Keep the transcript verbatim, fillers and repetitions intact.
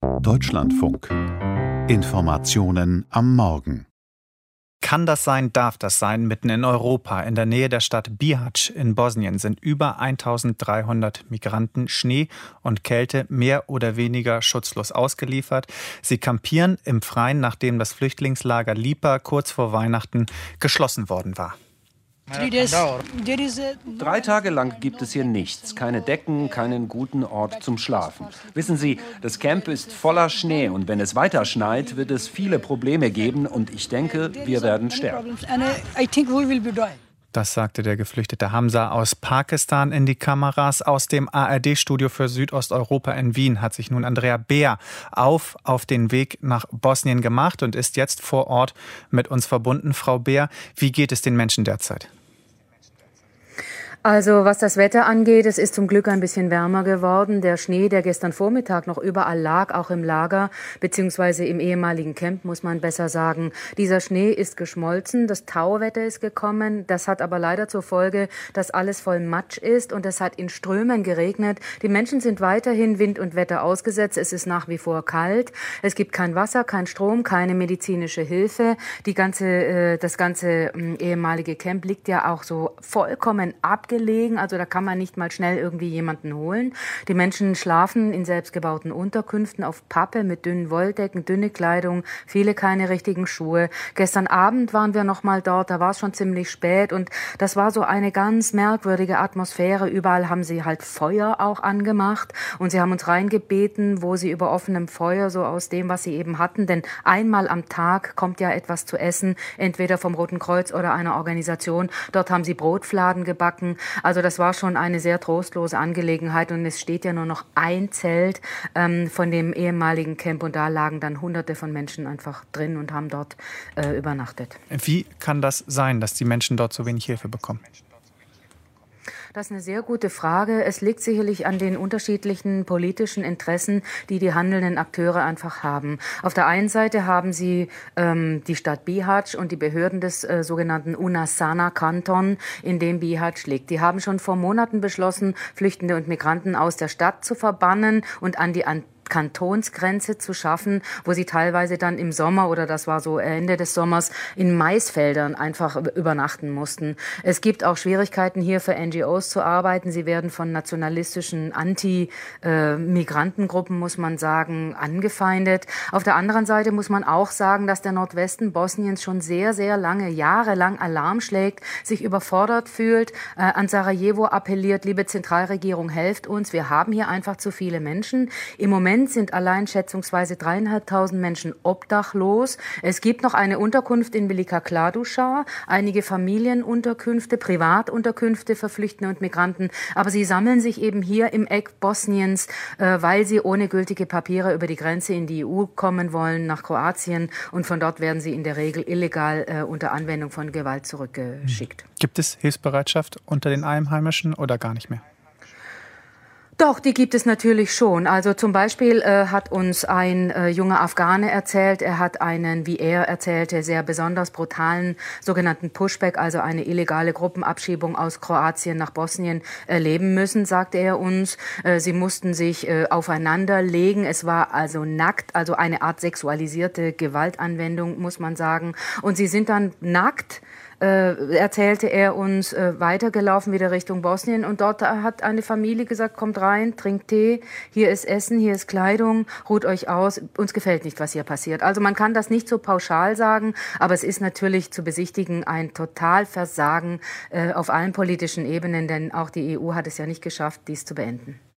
Deutschlandfunk. Informationen am Morgen. Kann das sein, darf das sein? Mitten in Europa, in der Nähe der Stadt Bihać in Bosnien, sind über eintausenddreihundert Migranten Schnee und Kälte mehr oder weniger schutzlos ausgeliefert. Sie kampieren im Freien, nachdem das Flüchtlingslager Lipa kurz vor Weihnachten geschlossen worden war. Drei Tage lang gibt es hier nichts, keine Decken, keinen guten Ort zum Schlafen. Wissen Sie, das Camp ist voller Schnee und wenn es weiter schneit, wird es viele Probleme geben und ich denke, wir werden sterben. Das sagte der geflüchtete Hamza aus Pakistan in die Kameras. Aus dem A R D-Studio für Südosteuropa in Wien hat sich nun Andrea Beer auf, auf den Weg nach Bosnien gemacht und ist jetzt vor Ort mit uns verbunden. Frau Beer, wie geht es den Menschen derzeit? Also was das Wetter angeht, es ist zum Glück ein bisschen wärmer geworden. Der Schnee, der gestern Vormittag noch überall lag, auch im Lager beziehungsweise im ehemaligen Camp, muss man besser sagen. Dieser Schnee ist geschmolzen, das Tauwetter ist gekommen. Das hat aber leider zur Folge, dass alles voll Matsch ist und es hat in Strömen geregnet. Die Menschen sind weiterhin Wind und Wetter ausgesetzt. Es ist nach wie vor kalt. Es gibt kein Wasser, kein Strom, keine medizinische Hilfe. Die ganze, äh, das ganze äh, ehemalige Camp liegt ja auch so vollkommen abgelegen. Also da kann man nicht mal schnell irgendwie jemanden holen. Die Menschen schlafen in selbstgebauten Unterkünften auf Pappe mit dünnen Wolldecken, dünne Kleidung, viele keine richtigen Schuhe. Gestern Abend waren wir noch mal dort, da war es schon ziemlich spät und das war so eine ganz merkwürdige Atmosphäre. Überall haben sie halt Feuer auch angemacht und sie haben uns reingebeten, wo sie über offenem Feuer, so aus dem, was sie eben hatten, denn einmal am Tag kommt ja etwas zu essen, entweder vom Roten Kreuz oder einer Organisation. Dort haben sie Brotfladen gebacken. Also das war schon eine sehr trostlose Angelegenheit und es steht ja nur noch ein Zelt ähm, von dem ehemaligen Camp und da lagen dann Hunderte von Menschen einfach drin und haben dort äh, übernachtet. Wie kann das sein, dass die Menschen dort so wenig Hilfe bekommen? Das ist eine sehr gute Frage. Es liegt sicherlich an den unterschiedlichen politischen Interessen, die die handelnden Akteure einfach haben. Auf der einen Seite haben sie ähm, die Stadt Bihać und die Behörden des äh, sogenannten Unasana-Kanton, in dem Bihać liegt. Die haben schon vor Monaten beschlossen, Flüchtende und Migranten aus der Stadt zu verbannen und an die an Kantonsgrenze zu schaffen, wo sie teilweise dann im Sommer oder das war so Ende des Sommers in Maisfeldern einfach übernachten mussten. Es gibt auch Schwierigkeiten hier für N G Os zu arbeiten. Sie werden von nationalistischen Anti-Migrantengruppen, muss man sagen, angefeindet. Auf der anderen Seite muss man auch sagen, dass der Nordwesten Bosniens schon sehr, sehr lange, jahrelang Alarm schlägt, sich überfordert fühlt, äh, an Sarajevo appelliert, liebe Zentralregierung, helft uns. Wir haben hier einfach zu viele Menschen. Im Moment sind allein schätzungsweise dreieinhalbtausend Menschen obdachlos. Es gibt noch eine Unterkunft in Velika Kladuša, einige Familienunterkünfte, Privatunterkünfte für Flüchtende und Migranten. Aber sie sammeln sich eben hier im Eck Bosniens, äh, weil sie ohne gültige Papiere über die Grenze in die E U kommen wollen, nach Kroatien. Und von dort werden sie in der Regel illegal äh, unter Anwendung von Gewalt zurückgeschickt. Gibt es Hilfsbereitschaft unter den Einheimischen oder gar nicht mehr? Doch, die gibt es natürlich schon. Also zum Beispiel äh, hat uns ein äh, junger Afghane erzählt, er hat einen, wie er erzählte, sehr besonders brutalen sogenannten Pushback, also eine illegale Gruppenabschiebung aus Kroatien nach Bosnien erleben müssen, sagte er uns. Äh, sie mussten sich äh, aufeinander legen. Es war also nackt, also eine Art sexualisierte Gewaltanwendung, muss man sagen. Und sie sind dann nackt, Äh, erzählte er uns, äh, weitergelaufen wieder Richtung Bosnien und dort hat eine Familie gesagt, kommt rein, trinkt Tee, hier ist Essen, hier ist Kleidung, ruht euch aus, uns gefällt nicht, was hier passiert. Also man kann das nicht so pauschal sagen, aber es ist natürlich zu besichtigen ein Totalversagen äh, auf allen politischen Ebenen, denn auch die E U hat es ja nicht geschafft, dies zu beenden.